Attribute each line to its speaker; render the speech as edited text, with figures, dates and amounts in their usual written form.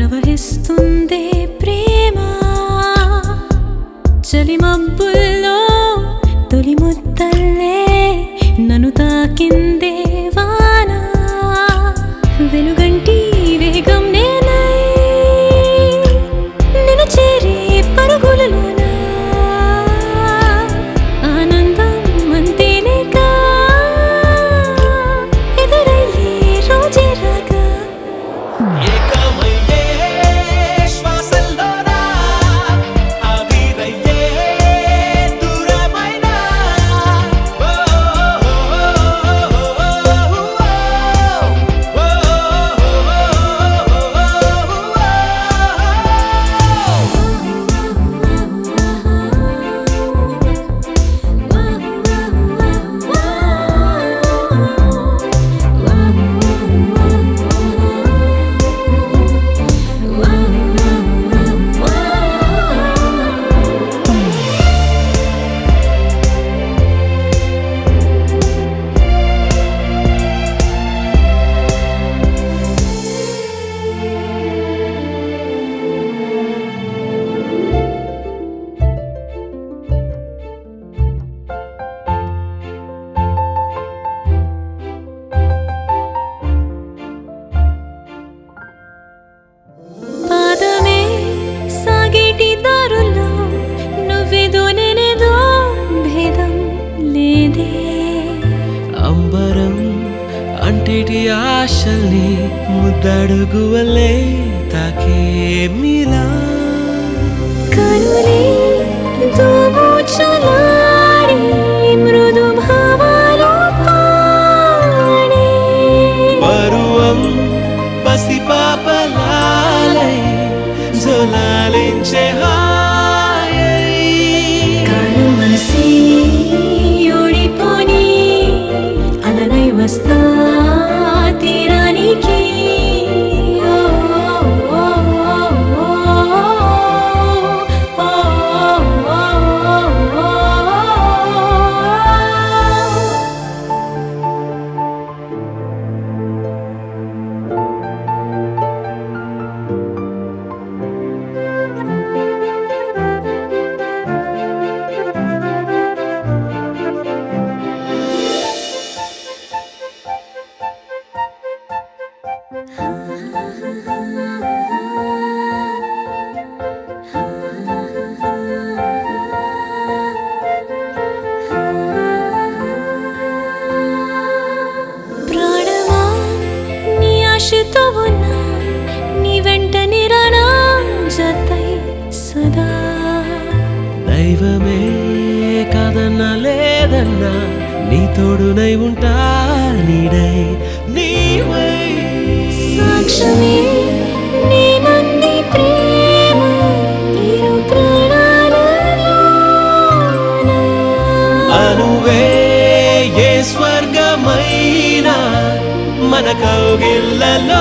Speaker 1: ప్రవహిస్తుందే ప్రేమ చలి మబ్బుల్లో తొలి ముద్దల్లే నన్ను తాకిందే వాన వెలుగంటి వేగం నేనై నిన్ను చేరే పరుగులలోన ఆనందం అంతేలేక ఎదురయ్యే రోజే రాగా
Speaker 2: అంబరం అంటిటి ఆశల్ని ముద్దడుగువలే తాకే మిలా
Speaker 1: కనులే దోబూచులాడి మృదు భావాలు పాడే
Speaker 2: పరువం పసిపాపలాలై జొలాలించే హాయై
Speaker 1: కాలం మనసి ఓడిపోని అలనై వస్తా తీరానికి ప్రాణమా నీ ఆశతో ఉన్నా నీ వెంట నిరానా జతై సదా
Speaker 2: దైవమే కాదన్నా లేదన్నా నీ తోడునై ఉంటా నీడై నీవై
Speaker 1: సాక్షమే నీ నంది ప్రేమ ఇరు ప్రాణాలలోన
Speaker 2: అనువే ఏ స్వర్గమైనా మన కౌగిళ్ళలో